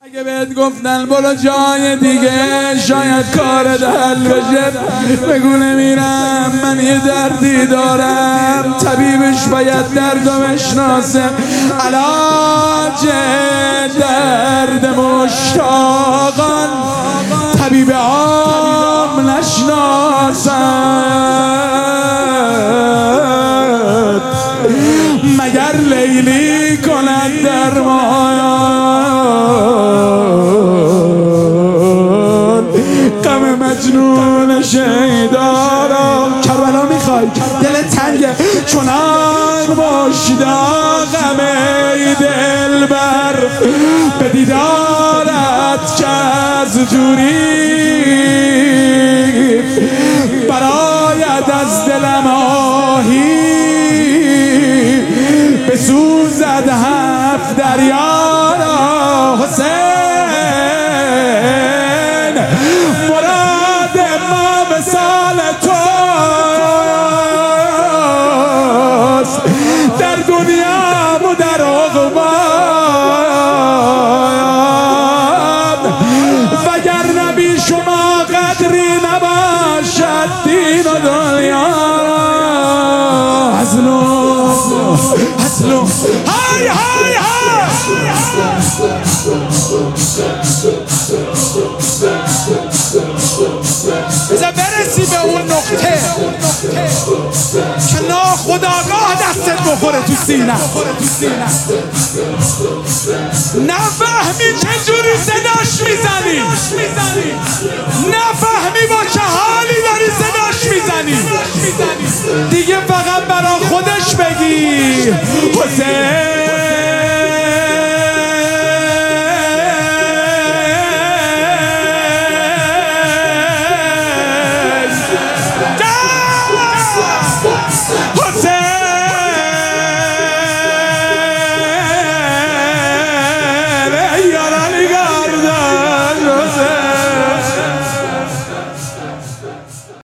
اگه بهت گفتن برو جای دیگه شاید کارت حل بشه، بگو نمیرم، من یه دردی دارم، طبیبش باید دردو بشناسه، علاج درد مشتاقان طبیب عام نشناسد، مگر لیلی کند درمان غم مجنون شیدارا. کربلا میخوای دل تنگه چنان مشتاق غم ای دلبر، به دیدارت که از دوری براید از دلم آهی، بسوزد هفت دریا را حسین، مراد ما مثال توست در دنیا و در عقبان، وگر نبی شما قدری نباشد دین و دنیا. هزلو های های های بذار برسی به اون نقطه که ناخودآگاه دستت بخوره تو سینه، نفهمی چجوری صداش میزنی، نفهمی با چه حالی داری صداش میزنی، دیگه فقط برا خودش بگی حسین.